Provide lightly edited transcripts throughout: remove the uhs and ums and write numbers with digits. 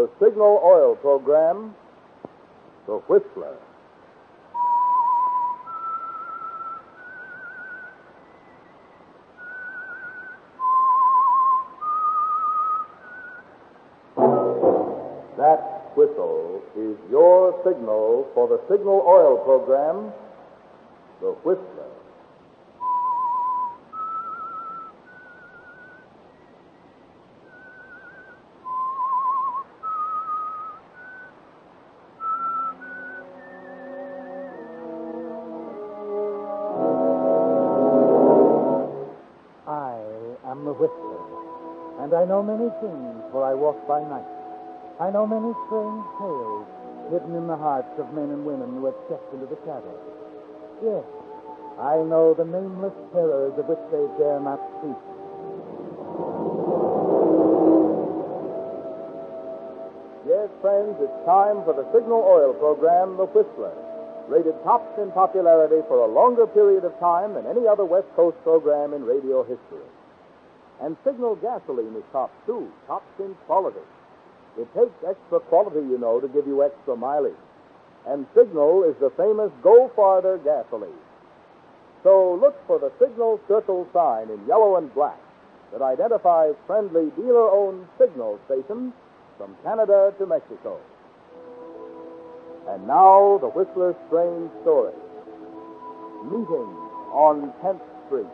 the Signal Oil program, The Whistler. That whistle is your signal for the Signal Oil program, The Whistler. I am the Whistler, and I know many things, for I walk by night. I know many strange tales hidden in the hearts of men and women who have stepped into the shadows. Yes, I know the nameless terrors of which they dare not speak. Yes, friends, it's time for the Signal Oil program, The Whistler, rated tops in popularity for a longer period of time than any other West Coast program in radio history. And Signal gasoline is tops, too, tops in quality. It takes extra quality, you know, to give you extra mileage. And Signal is the famous Go Farther gasoline. So look for the Signal circle sign in yellow and black that identifies friendly dealer-owned Signal stations from Canada to Mexico. And now, the Whistler's strange story. Meeting on 10th Street.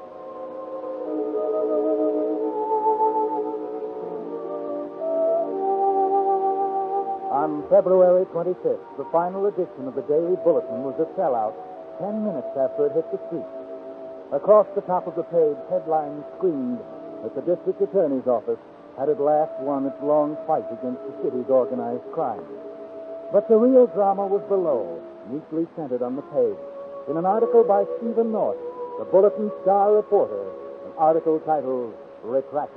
On February 25th, the final edition of the Daily Bulletin was a sellout 10 minutes after it hit the street. Across the top of the page, headlines screamed that the district attorney's office had at last won its long fight against the city's organized crime. But the real drama was below, neatly centered on the page. In an article by Stephen North, the Bulletin star reporter, an article titled Retraction.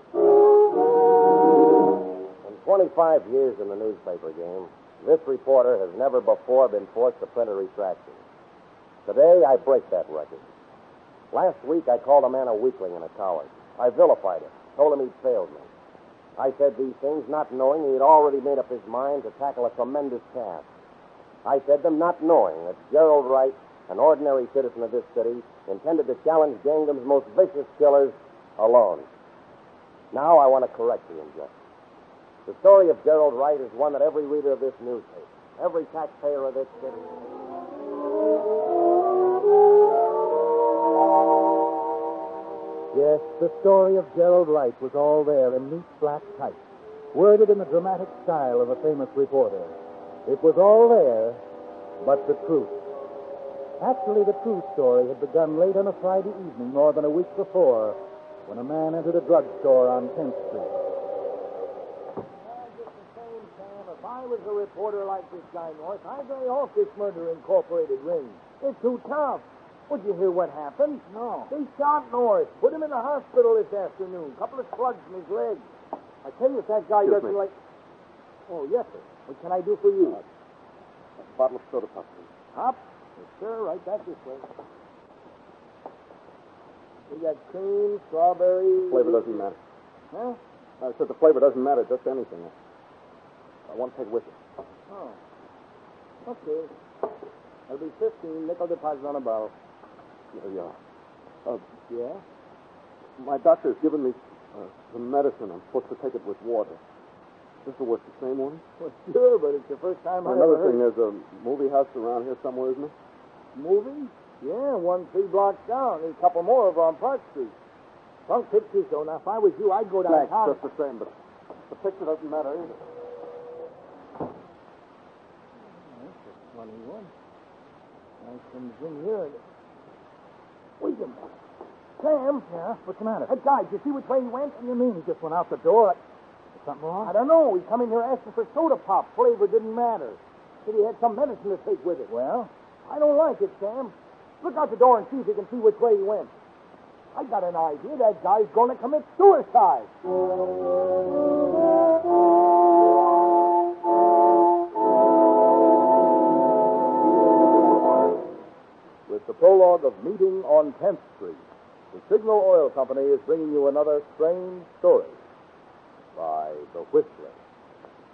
25 years in the newspaper game, this reporter has never before been forced to print a retraction. Today, I break that record. Last week, I called a man a weakling and a coward. I vilified him, told him he'd failed me. I said these things not knowing he had already made up his mind to tackle a tremendous task. I said them not knowing that Gerald Wright, an ordinary citizen of this city, intended to challenge Gingham's most vicious killers alone. Now I want to correct the injustice. The story of Gerald Wright is one that every reader of this newspaper, every taxpayer of this city... Yes, the story of Gerald Wright was all there in neat black type, worded in the dramatic style of a famous reporter. It was all there, but the truth. Actually, the true story had begun late on a Friday evening, more than a week before, when a man entered a drugstore on 10th Street. If I was a reporter like this guy, North, I'd lay off this Murder Incorporated ring. It's too tough. Would you hear what happened? No. They shot North, put him in the hospital this afternoon. Couple of slugs in his leg. I tell you, if that guy Excuse doesn't me. like... Oh, yes, sir. What can I do for you? A bottle of soda pop, please. Hop? Yes, sir. Right back this way. We got cream, strawberry... Flavor doesn't matter. Huh? I said the flavor doesn't matter, just anything. I want to take with it. Oh. Okay. That'll be 15. Nickel deposit on a bottle. There you are. Yeah? My doctor's given me some medicine. I'm supposed to take it with water. This will work the same one? Well, sure, but it's the first time I Another ever thing, heard... there's a movie house around here somewhere, isn't there? Movie? Yeah, 3 blocks down. There's a couple more over on Park Street. Punk pictures, though. Now, if I was you, I'd go Thanks, downtown. just the same, but the picture doesn't matter either. That's a funny one. I comes in here and... Wait a minute. Sam? Yeah? What's the matter? That guy, did you see which way he went? What do you mean? He just went out the door. Is something wrong? I don't know. He come in here asking for soda pop. Flavor didn't matter. Said he had some medicine to take with it. Well? I don't like it, Sam. Look out the door and see if you can see which way he went. I got an idea. That guy's going to commit suicide. With the prologue of Meeting on 10th Street, the Signal Oil Company is bringing you another strange story by The Whistler.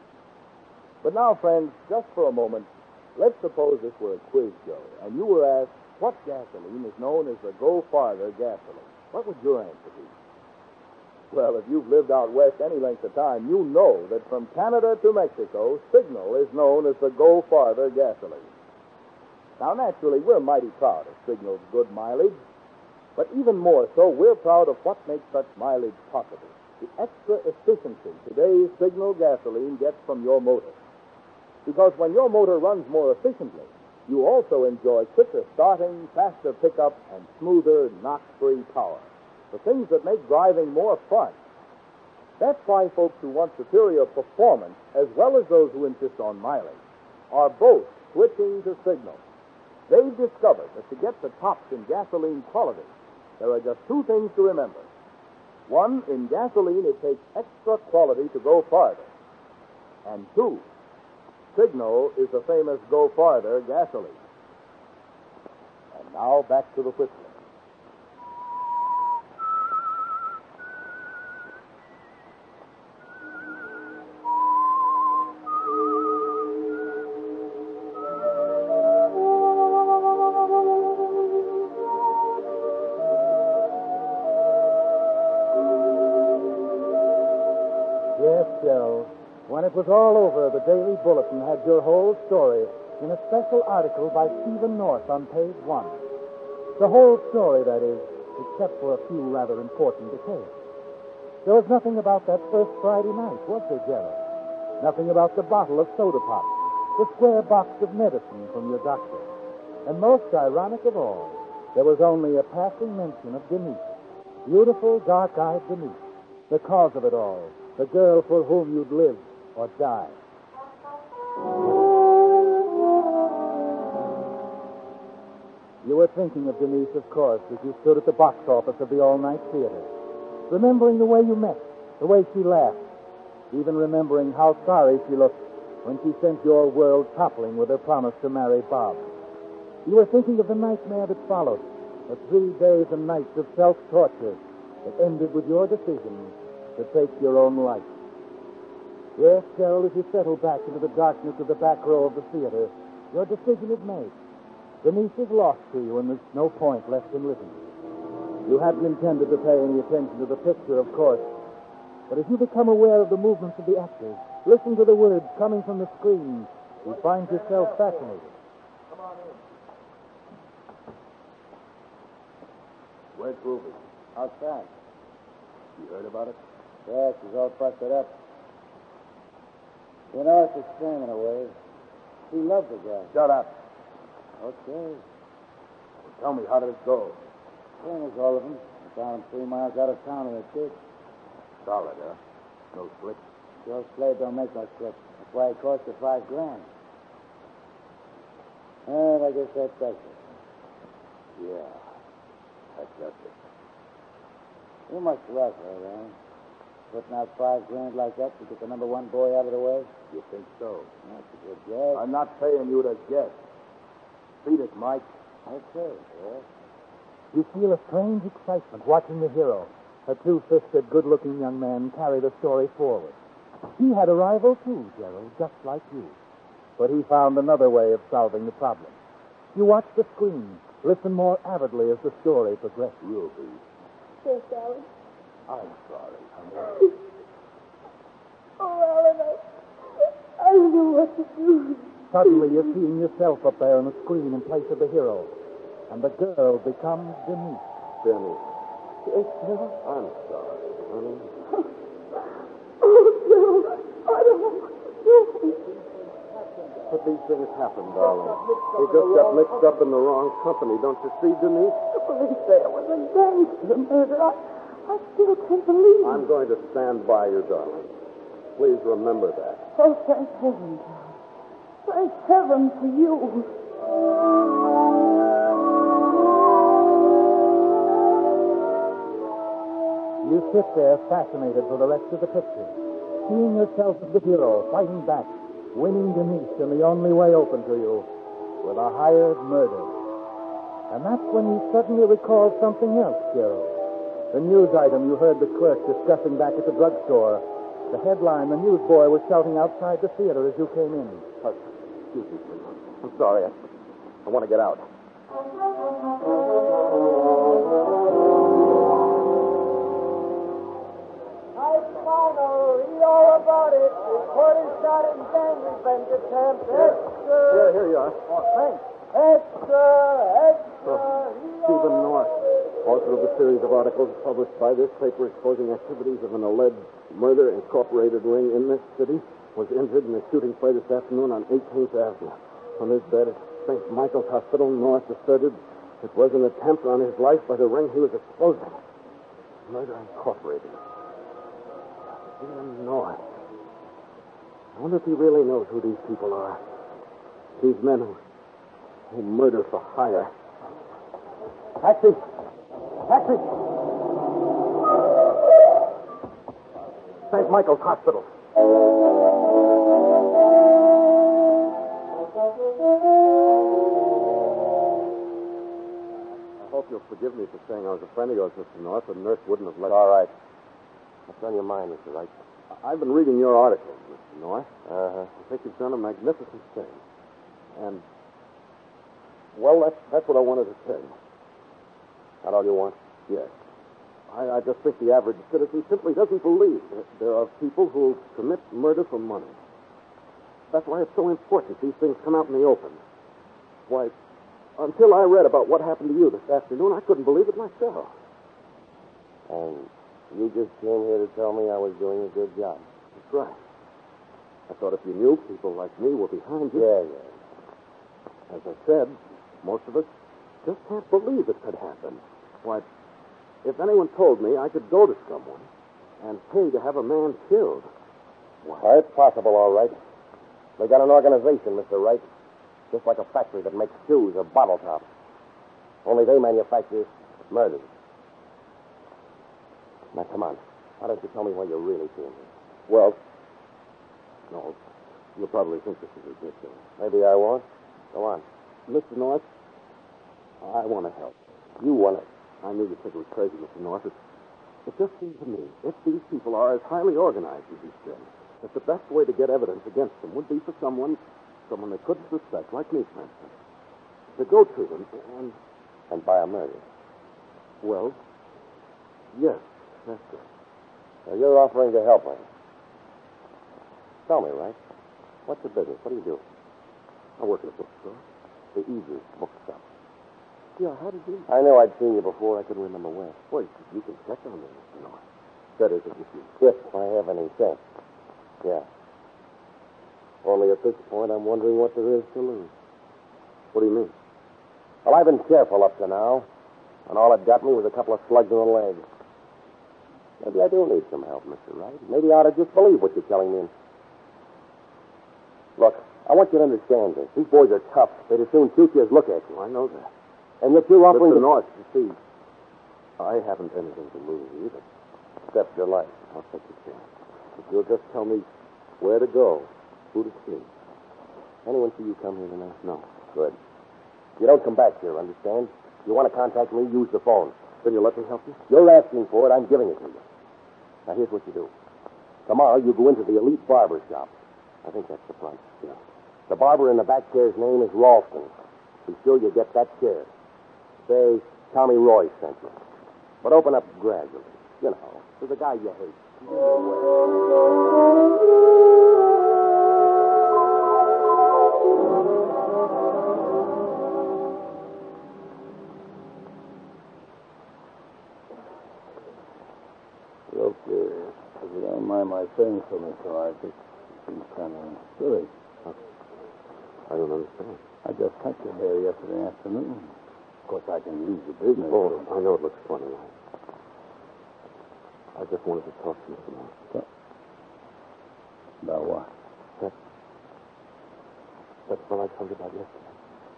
But now, friends, just for a moment, let's suppose this were a quiz show, and you were asked what gasoline is known as the Go Farther gasoline. What would your answer be? Well, if you've lived out west any length of time, you know that from Canada to Mexico, Signal is known as the Go Farther gasoline. Now, naturally, we're mighty proud of Signal's good mileage, but even more so, we're proud of what makes such mileage possible. The extra efficiency today's Signal gasoline gets from your motor. Because when your motor runs more efficiently, you also enjoy quicker starting, faster pickup, and smoother, knock-free power. The things that make driving more fun. That's why folks who want superior performance, as well as those who insist on mileage, are both switching to Signal. They've discovered that to get the tops in gasoline quality, there are just two things to remember. One, in gasoline, it takes extra quality to go farther. And two, Signal is the famous Go Farther gasoline. And now back to the Whistler. Yes, Gerald. When it was all over, the Daily Bulletin had your whole story in a special article by Stephen North on page 1. The whole story, that is, except for a few rather important details. There was nothing about that first Friday night, was there, Gerald? Nothing about the bottle of soda pop, the square box of medicine from your doctor. And most ironic of all, there was only a passing mention of Denise. Beautiful, dark-eyed Denise. The cause of it all. The girl for whom you'd live or die. You were thinking of Denise, of course, as you stood at the box office of the all-night theater, remembering the way you met, the way she laughed, even remembering how sorry she looked when she sent your world toppling with her promise to marry Bob. You were thinking of the nightmare that followed, the 3 days and nights of self-torture that ended with your decision to take your own life. Yes, Gerald, as you settle back into the darkness of the back row of the theater, your decision is made. Denise is lost to you, and there's no point left in living. You hadn't intended to pay any attention to the picture, of course, but as you become aware of the movements of the actors, listen to the words coming from the screen, you find yourself fascinated. Come on in. Where's Ruby? Outside. You heard about it? Yeah, she's all busted up. You know, it's a shame in a way. She loved the guy. Shut up. Okay. Well, tell me, how did it go? Same as all of them. I found him 3 miles out of town in a ditch. Solid, huh? No slick? Joe Slade don't make no slip. That's why it cost her $5 grand. And I guess that does it. Yeah. That does it. You must love her, eh? Putting out $5 grand like that to get the number 1 boy out of the way? You think so? That's a good guess. I'm not paying you to guess. Beat it, Mike. Okay, yeah. You feel a strange excitement watching the hero, a two-fisted, good-looking young man, carry the story forward. He had a rival, too, Gerald, just like you. But he found another way of solving the problem. You watch the screen, listen more avidly as the story progresses. Ruby. Yes, Alan. I'm sorry, honey. Oh, Alan, I don't know what to do. Suddenly, you're seeing yourself up there on the screen in place of the hero. And the girl becomes Denise. Dennis, Yes, sir. I'm sorry, honey. Oh, no. I don't know what to do. But these things happen, darling. You just got mixed up in the wrong company. Don't you see, Denise? The police say it was a gangster murder. I still can't believe it. I'm going to stand by you, darling. Please remember that. Oh, thank heaven, John. Thank heaven for you. You sit there fascinated for the rest of the picture, seeing yourself as the hero, fighting back, winning Denise in the only way open to you, with a hired murder. And that's when you suddenly recall something else, Gerald. The news item you heard the clerk discussing back at the drugstore The headline the newsboy was shouting outside the theater as you came in. Excuse me, please. I'm sorry. I want to get out. Read all about it. Reporter shot at gang revenge attempt. Extra. Here you are. Oh, thanks. Extra. Stephen North, author of a series of articles published by this paper exposing activities of an alleged murder incorporated ring in this city, was injured in a shooting play this afternoon on 18th Avenue. On his bed at St. Michael's Hospital, North asserted it was an attempt on his life by the ring he was exposing. Murder Incorporated. Stephen North. I wonder if he really knows who these people are. These men who murder for hire. Taxi! Taxi! St. Michael's Hospital. I hope you'll forgive me for saying I was a friend of yours, Mr. North. The nurse wouldn't have let... All right. What's on your mind, Mr. Wright? I've been reading your articles, Mr. North. Uh-huh. I think you've done a magnificent thing. And, well, that's what I wanted to tell you. That all you want? Yes. I just think the average citizen simply doesn't believe that there are people who commit murder for money. That's why it's so important these things come out in the open. Why, until I read about what happened to you this afternoon, I couldn't believe it myself. And you just came here to tell me I was doing a good job. That's right. I thought if you knew people like me were behind you... Yeah. As I said, most of us just can't believe it could happen. Why, if anyone told me I could go to someone and pay to have a man killed... Why, it's possible, all right. They got an organization, Mr. Wright. Just like a factory that makes shoes or bottle tops. Only they manufacture murders. Now, come on. Why don't you tell me why you really came here? Well, no, you'll probably think this is ridiculous. Maybe I won't. Go on. Mr. North, I want to help. You want it. I knew you'd think it was crazy, Mr. North. It just seems to me, if these people are as highly organized as you say, that the best way to get evidence against them would be for someone they couldn't suspect, like me, for instance, to go to them and buy a murder. Well, yes, that's it. So you're offering to help me. Tell me, right? What's your business? What do you do? I work at a bookstore. The Eagles Bookshop. Yeah, how did you... I know I'd seen you before. I couldn't remember where. Wait, you can check on me, Mr. North. That is, if I have any sense. Yeah. Only at this point, I'm wondering what there is to lose. What do you mean? Well, I've been careful up to now, and all it got me was a couple of slugs in the leg. Maybe I do need some help, Mr. Wright. Maybe I ought to just believe what you're telling me. Look, I want you to understand this. These boys are tough. They'd as soon shoot you as look at you. I know that. And yet you're offering Mr. North, you see, I haven't anything to lose either. Except your life. I'll take a chance. If you'll just tell me where to go, who to see. Anyone see you come here tonight? No. Good. You don't come back here, understand? If you want to contact me, use the phone. Then you'll let me help you? You're asking for it. I'm giving it to you. Now, here's what you do. Tomorrow, you go into the Elite Barber Shop. I think that's the front. Yeah. The barber in the back chair's name is Ralston. Be sure you get that chair. Say, Tommy Roy sent you. But open up gradually. You know, to the guy you hate. Look, if you don't mind my saying so, Mr. Arthur, it seems kind of silly. I don't understand. I just touched your hair yesterday afternoon. Of course, I can use the business. Oh, I know it looks funny. I just wanted to talk to you for a minute. About what? That's what I told you about yesterday.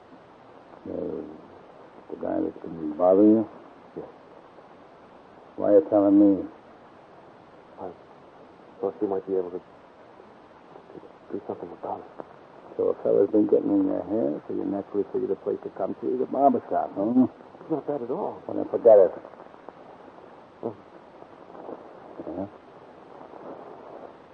The guy that's been bothering you? Yes. Why are you telling me? I thought you might be able to do something about it. So a fella's been getting in your hair, so you naturally figured a place to come to is a barber shop, huh? It's not that at all. Well, then forget it. Oh. Yeah?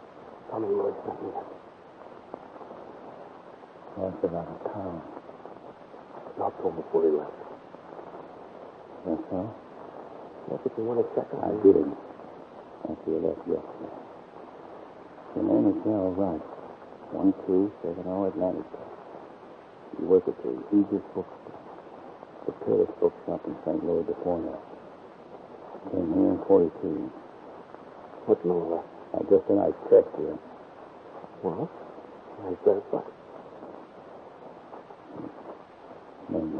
Arthur out of town. Not home before he left. That's so? Look, if you want to check on I him. did. After you left yesterday. Your name is Darrell Wright. 1270 Atlantic. You work at the Aegis Bookstore. The Paris Bookshop in St. Louis before that. Came here in 42. What's none of that? I just a nice check here. Well, I said, but Maybe.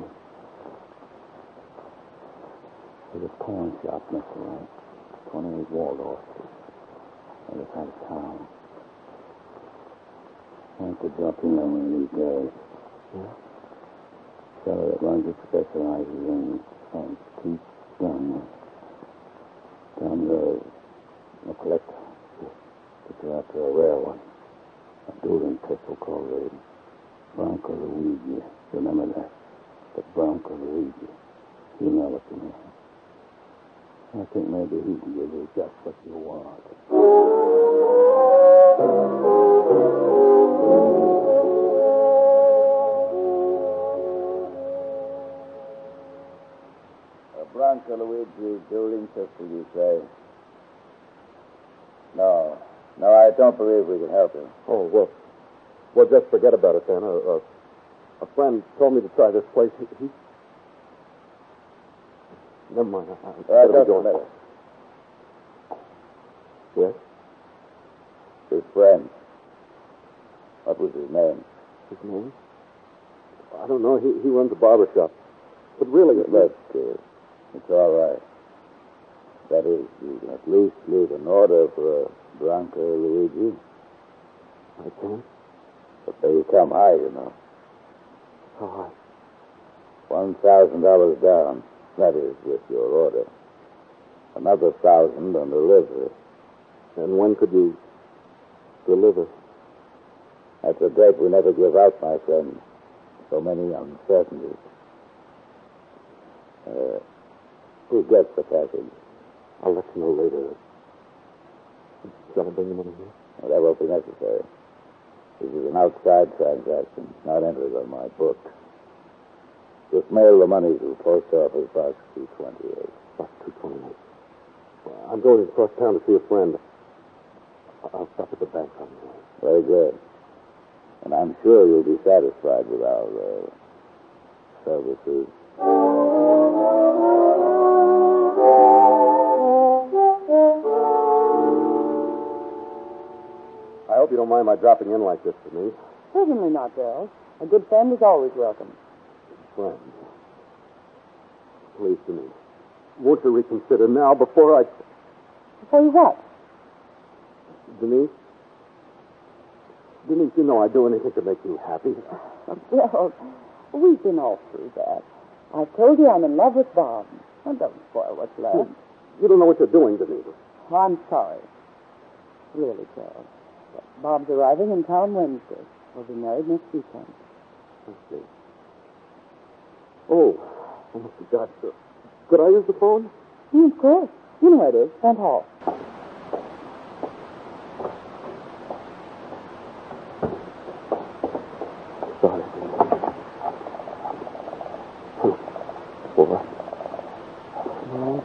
There's a pawn shop, Mr. Wright. 28 Waldorf Street. Other side of town. I have to drop in on one of these days. Yeah? Fellow that runs it specializes in antique guns. Guns are a collector. But you're after a rare one. A dueling pistol called the Bronco Luigi. Remember that? The Bronco Luigi. You know what you mean. I think maybe he can give you just what you want. A Bronco Luigi dueling pistol, you say? No, I don't believe we can help him. Oh, well, just forget about it then. A friend told me to try this place. He... Never mind. I better be going. Matter. Yes? His friend. What was his name? His name? I don't know. He runs a barber shop. But really... It's all right. That is, you can at least leave an order for a Bronco Luigi. I can? But they come high, you know. How high? $1,000 down. That is, with your order. Another 1,000 on delivery. And when could you deliver? That's a date we never give out, my friend. So many uncertainties. Who gets the package? I'll let you know later. Shall I bring the money here? Well, that won't be necessary. This is an outside transaction, not entered on my book. Just mail the money to Post Office Box 228. Box 228. Well, I'm going across town to see a friend. I'll stop at the bank on the way. Very good. And I'm sure you'll be satisfied with our services. I hope you don't mind my dropping in like this, Denise. Certainly not, Darrell. A good friend is always welcome. Friend. Please, Denise. Won't you reconsider now before I... Before you what? Denise? Denise, you know I'd do anything to make you happy. Darrell, we've been all through that. I've told you I'm in love with Bob. Now, don't spoil what's left. You don't know what you're doing, Denise. Oh, I'm sorry. Really, Darrell. Bob's arriving in town Wednesday. We'll be married next weekend. I see. Oh, I forgot. Could I use the phone? Of course. You know where it is. Front hall. Sorry. What? No.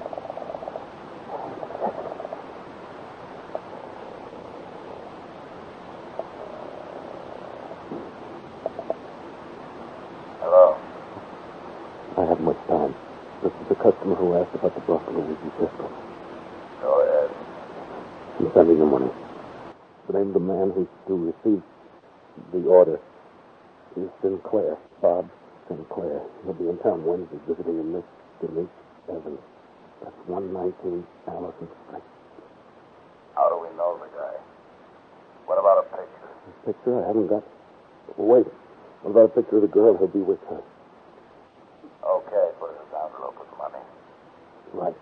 Hello. I haven't much time. This is the customer who asked about the Bronco Luigi pistol. Go ahead. I'm sending the money. The name of the man who received the order is Sinclair. Bob Sinclair. He'll be in town Wednesday visiting a Miss Denise Evans. That's 119 Allison Street. How do we know the guy? What about a picture? This picture I haven't got. Wait. What about a picture of the girl who'll be with her? Okay, put it in the envelope with the money. Right.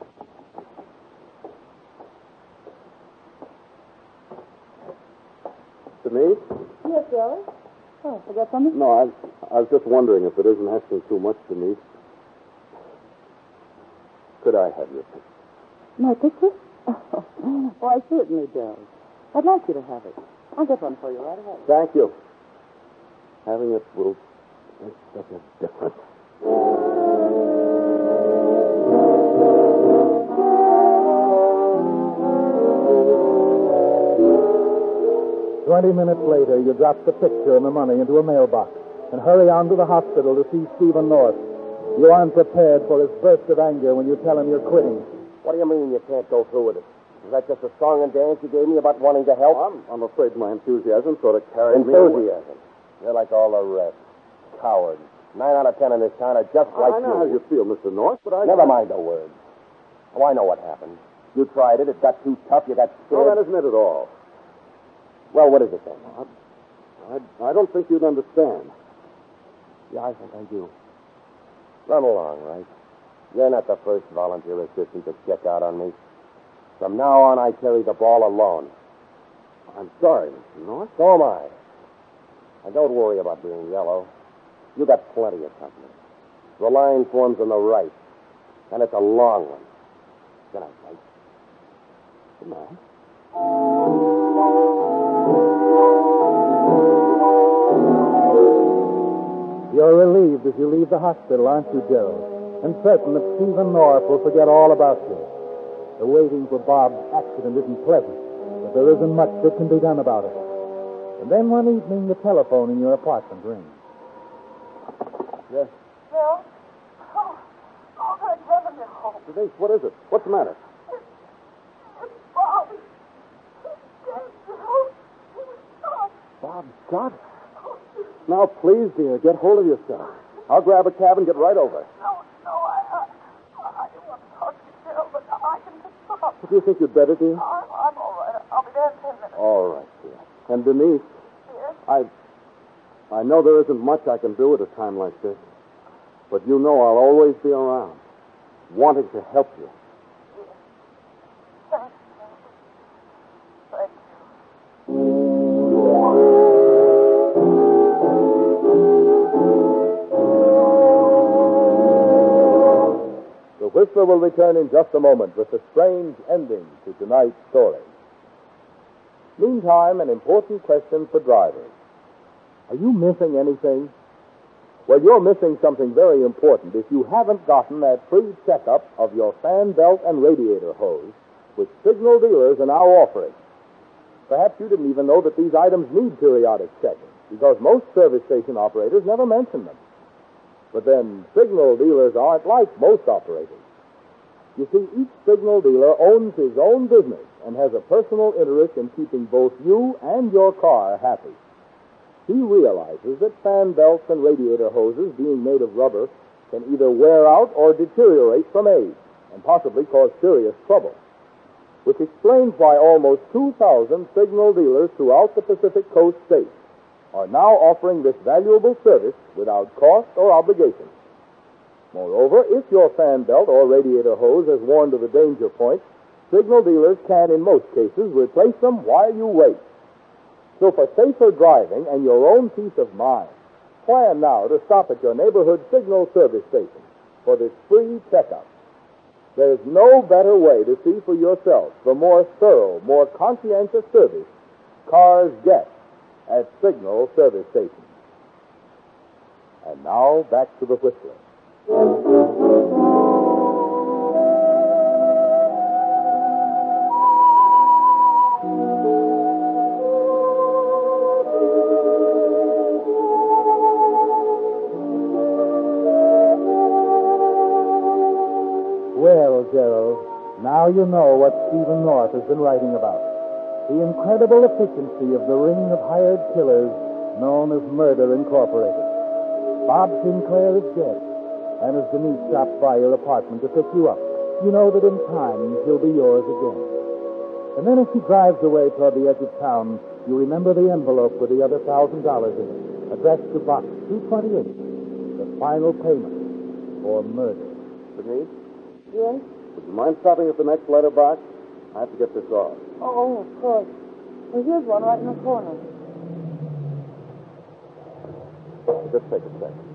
Denise? Yes, Darrell? Oh, forget something? No, I was just wondering if it isn't asking too much, Denise. Could I have your picture? My picture? Oh, why, certainly, Darrell. I'd like you to have it. I'll get one for you right away. Thank you. Having it will make such a difference. 20 minutes later, you drop the picture and the money into a mailbox and hurry on to the hospital to see Stephen North. You aren't prepared for his burst of anger when you tell him you're quitting. What do you mean you can't go through with it? Is that just a song and dance you gave me about wanting to help? I'm afraid my enthusiasm sort of carried me away. Enthusiasm? You're like all the rest. Cowards. 9 out of 10 in this town are just like I know how you feel, Mr. North, but I... Never mind the words. Oh, I know what happened. You tried it. It got too tough. You got scared. No, that isn't it at all. Well, what is it then? I don't think you'd understand. Yeah, I think I do. Run along, right? You're not the first volunteer assistant to check out on me. From now on, I carry the ball alone. I'm sorry, Mr. North. So am I. And don't worry about being yellow. You got plenty of company. The line forms on the right, and it's a long one. Good night, Mike. Good night. You're relieved as you leave the hospital, aren't you, Gerald? And certain that Stephen North will forget all about you. The waiting for Bob's accident isn't pleasant, but there isn't much that can be done about it. And then one evening, the telephone in your apartment rings. Yes. Bill? Oh, good heaven, no. Denise, what is it? What's the matter? It's Bob. He's dead, Bill. He was shot. Bob shot? Now, please, dear, get hold of yourself. I'll grab a cab and get right over. No, I didn't want to talk to you, Bill, but I can just stop. Do you think you'd better, dear? I'm all right. I'll be there in 10 minutes. All right, dear. And Denise, Yes? I know there isn't much I can do at a time like this, but you know I'll always be around, wanting to help you. Thank you. Thank you. The Whistler will return in just a moment with the strange ending to tonight's story. Meantime, an important question for drivers. Are you missing anything? Well, you're missing something very important if you haven't gotten that free checkup of your fan belt and radiator hose, which Signal dealers are now offering. Perhaps you didn't even know that these items need periodic checking, because most service station operators never mention them. But then, Signal dealers aren't like most operators. You see, each Signal dealer owns his own business and has a personal interest in keeping both you and your car happy. He realizes that fan belts and radiator hoses, being made of rubber, can either wear out or deteriorate from age and possibly cause serious trouble, which explains why almost 2,000 Signal dealers throughout the Pacific Coast states are now offering this valuable service without cost or obligation. Moreover, if your fan belt or radiator hose has worn to the danger point, Signal dealers can, in most cases, replace them while you wait. So for safer driving and your own peace of mind, plan now to stop at your neighborhood Signal service station for this free checkup. There's no better way to see for yourself the more thorough, more conscientious service cars get at Signal service stations. And now, back to the Whistler. Well, Gerald, now you know what Stephen North has been writing about. The incredible efficiency of the ring of hired killers known as Murder Incorporated. Bob Sinclair is dead, and as Denise stops by your apartment to pick you up, you know that in time he'll be yours again. And then as she drives away toward the edge of town, you remember the envelope with the other $1,000 in it, addressed to Box 228, the final payment for murder. Denise, Yes? would you mind stopping at the next letterbox? I have to get this off. Oh, of course. Well, here's one right in the corner. Just take a second.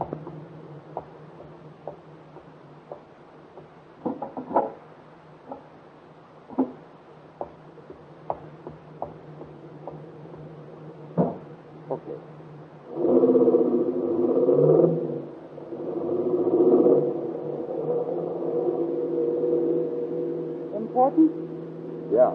Okay. Important? Yeah.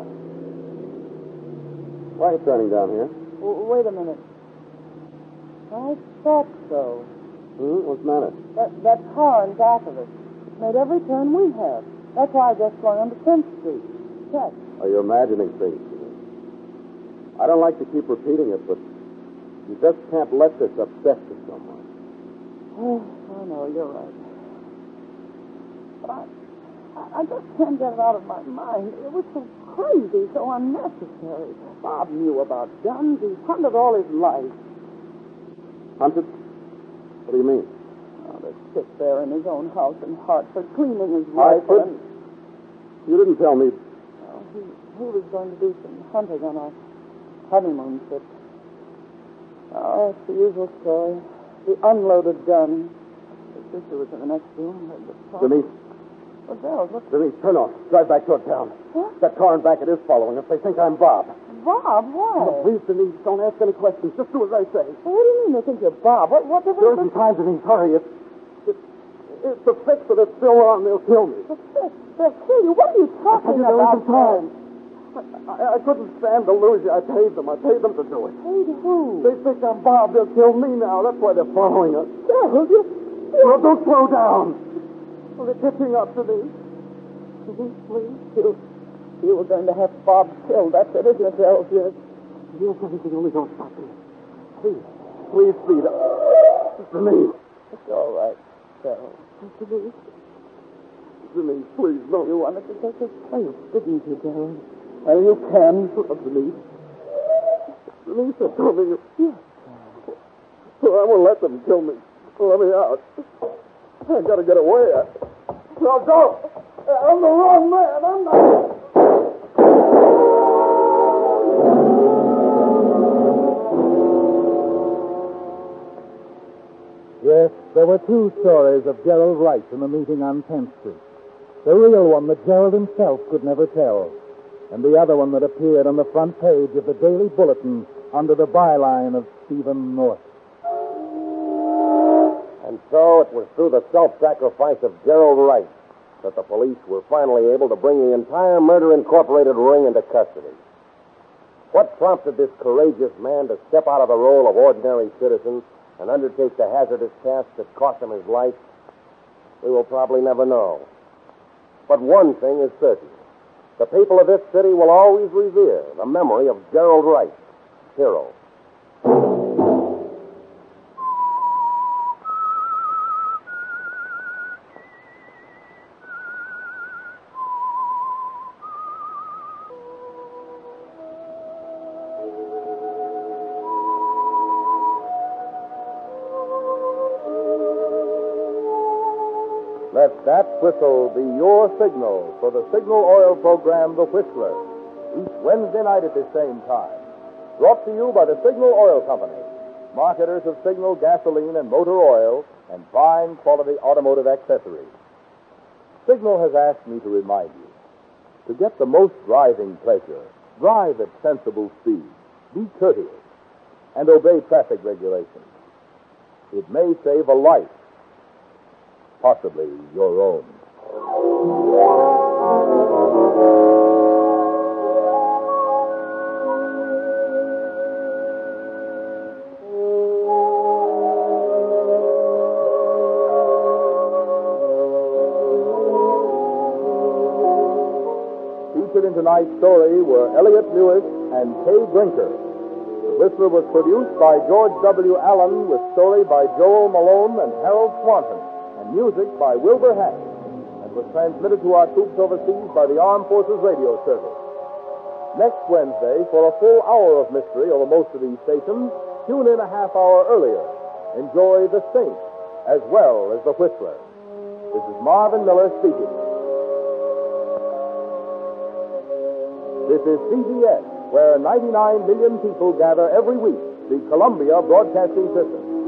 Why are you turning down here? Wait a minute. I thought so. What's the matter? That car in back of us made every turn we have. That's why I just swung onto 10th Street. Check. Oh, you're imagining things. I don't like to keep repeating it, but you just can't let this upset you so much. Oh, I know, you're right. But I just can't get it out of my mind. It was so crazy, so unnecessary. Bob knew about guns. He's hunted all his life. Hunted? What do you mean? Oh, to sit there in his own house in Hartford, cleaning his rifle. Hartford? You didn't tell me. Well, he was going to do some hunting on our honeymoon trip. Oh, it's the usual story. The unloaded gun. His sister was in the next room. Heard the talk. Denise. What the hell? Look. Denise, turn off. Drive back toward town. What? That car in back, it is following us. They think I'm Bob. Bob? Why? No, please, Denise, don't ask any questions. Just do as I say. What do you mean they think you're Bob? What There isn't time, Denise. Hurry. It's the fix that it's still on. They'll kill me. They'll kill you. What are you talking There about? isn't time. I couldn't stand to lose you. I paid them. I paid them to do it. Paid who? They think I'm Bob. They'll kill me now. That's why they're following us. Gerald, Well, don't slow down. Well, they're catching up to me. Please. You were going to have Bob killed. That's it, isn't it, Gerald? Yes. Yes, anything, only don't stop me. Please, speed up. Denise. It's all right, Gerald. Denise, please, don't. You wanted to take his place, didn't you, Gerald? Well, you can. Oh, Denise. Denise, I told you. Yes. Well, I won't let them kill me. Let me out. I gotta get away. I'll go. I'm the wrong man. I'm not. Yes, there were two stories of Gerald Wright in the meeting on 10th Street. The real one that Gerald himself could never tell, and the other one that appeared on the front page of the Daily Bulletin under the byline of Stephen North. And so it was through the self-sacrifice of Gerald Wright that the police were finally able to bring the entire Murder Incorporated ring into custody. What prompted this courageous man to step out of the role of ordinary citizen and undertake the hazardous task that cost him his life, we will probably never know. But one thing is certain. The people of this city will always revere the memory of Gerald Wright, hero. Let that whistle be your signal for the Signal Oil program, The Whistler, each Wednesday night at the same time. Brought to you by the Signal Oil Company, marketers of Signal gasoline and motor oil and fine quality automotive accessories. Signal has asked me to remind you, to get the most driving pleasure, drive at sensible speed, be courteous, and obey traffic regulations. It may save a life, possibly your own. Featured in tonight's story were Elliot Lewis and Kay Brinker. The Whistler was produced by George W. Allen with story by Joel Malone and Harold Swanton, and music by Wilbur Hatch, and was transmitted to our troops overseas by the Armed Forces Radio Service. Next Wednesday, for a full hour of mystery over most of these stations, tune in a half hour earlier. Enjoy The Saint as well as The Whistler. This is Marvin Miller speaking. This is CBS, where 99 million people gather every week, the Columbia Broadcasting System.